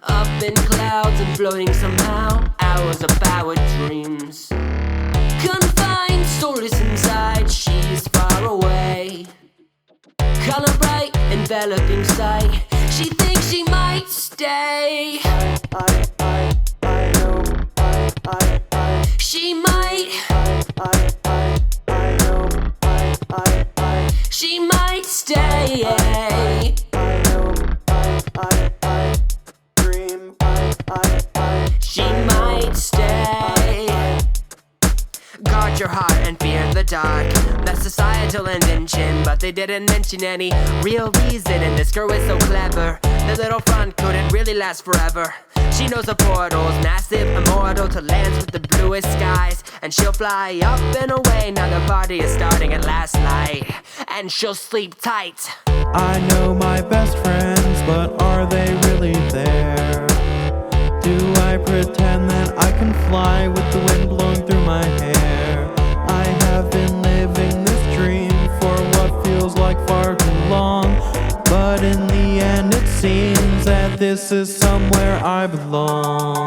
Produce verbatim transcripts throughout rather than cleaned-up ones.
up in clouds and floating somehow. Hours of our dreams. Confined, soulless inside, she's far away. Color bright, enveloping sight. She thinks she might stay. I, I, I, I know, I, I, I, She might, I, I, I know, I, I, I, she might stay. I know, I, I, I, dream, I, I, I, She might stay. Guard your heart and fear the dark. That's societal invention, but they didn't mention any real reason. And this girl is so clever. The little front couldn't really last forever. She knows the portal's massive, immortal to lands with the bluest skies. And she'll fly up and away. Now the party is starting at last light, and she'll sleep tight. I know my best friends, but are they really there? Do I pretend that I can fly with the wind blowing through my hair? I have been living this dream for what feels like far too long, but in the end it seems that this is somewhere I belong.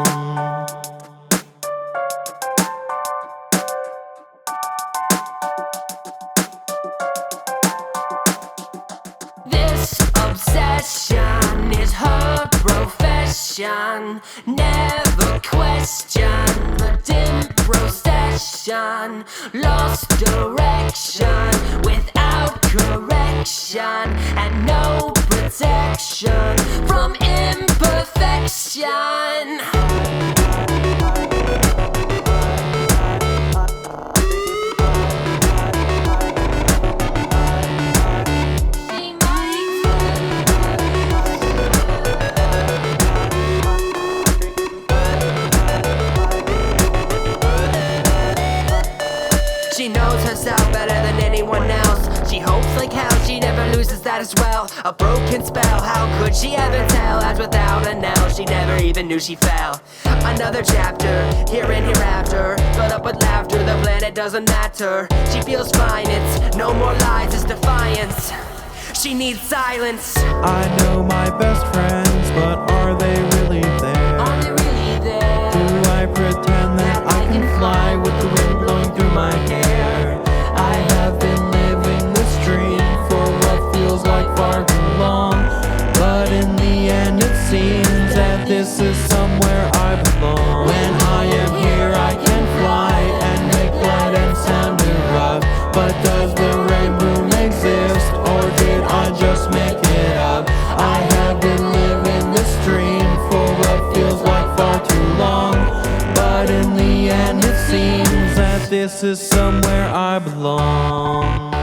This obsession is her profession. Never question the dim procession. Lost direction without correction, and no protection from imperfection. She knows herself better than anyone else. She hopes like hell she never loses that as well. A broken spell, how could she ever tell? As without a knell, she never even knew she fell. Another chapter, here and hereafter, filled up with laughter, the planet doesn't matter. She feels fine, it's no more lies, it's defiance. She needs silence. I know my best friends, but are they really there? Are they really there? Do I pretend that I can fly with the wind blowing through my hair? I have been living this dream for what feels like far too long, but in the end it seems that this is somewhere I belong. When I am here I can fly and make light and sound erupt, but does the rainbow exist, or did I just make it up? I have been living this dream for what feels like far too long, but in the end it seems that this is somewhere I belong.